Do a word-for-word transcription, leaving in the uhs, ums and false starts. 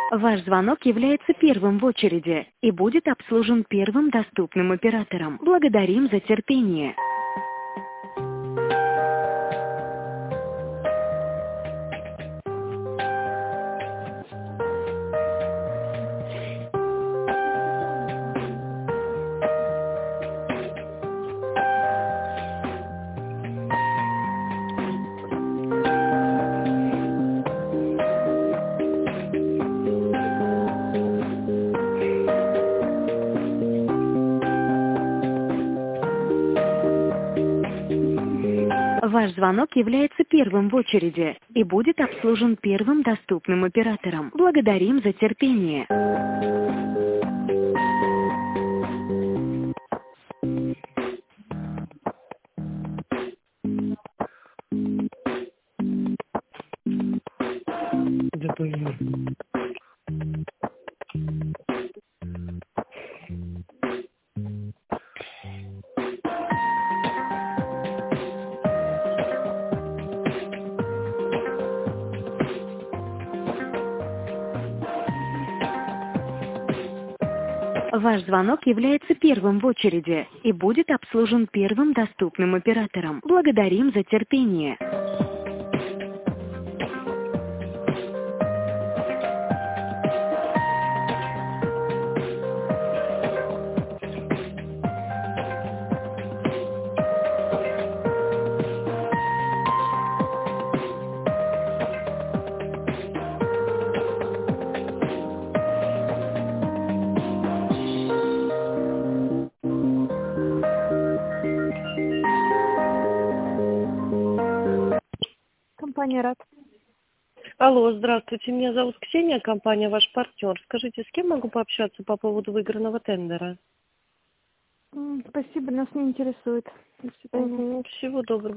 Ваш звонок является первым в очереди и будет обслужен первым доступным оператором. Благодарим за терпение. Ваш звонок является первым в очереди и будет обслужен первым доступным оператором. Благодарим за терпение. Да блин. Ваш звонок является первым в очереди и будет обслужен первым доступным оператором. Благодарим за терпение. Компания РАД. Алло, здравствуйте, меня зовут Ксения, компания «Ваш партнер». Скажите, с кем могу пообщаться по поводу выигранного тендера? М, Спасибо, нас не интересует. До свидания. Угу, всего доброго.